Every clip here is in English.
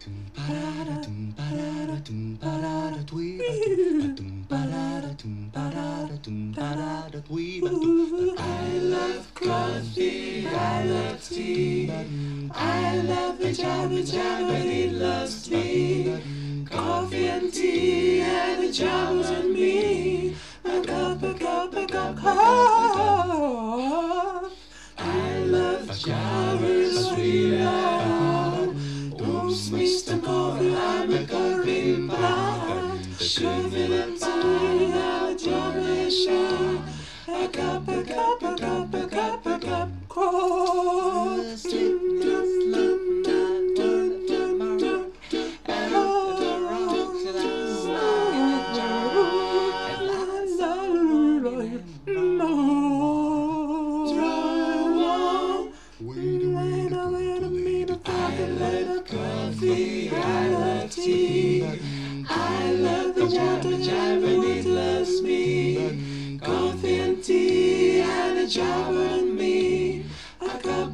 love coffee, I love tea. I love the jam and it loves me. Coffee and tea and the jams and me. A cup, I love Java's sweetheart. Oops, Mr. Coffee, I'm a coffee blind. Coffee and tea and Java shine. A cup, coffee, I love tea. I love the jam and it loves me. Coffee and tea and a jam and me. A cup.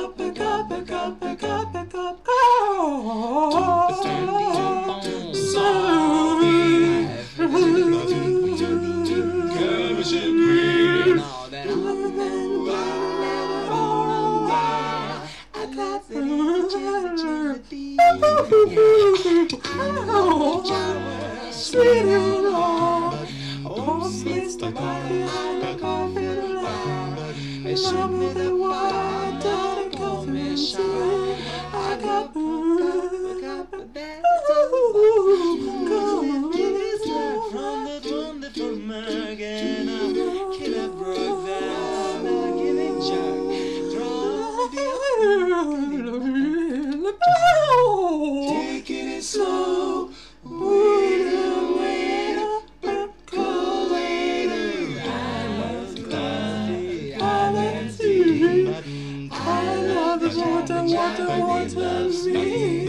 Mr. Coffee, I love coffee alive. Show me the water and coffee machine. I got this love from that wonderful mug, and I killer broke that giving jug. Taking it slow. I love the water loves me.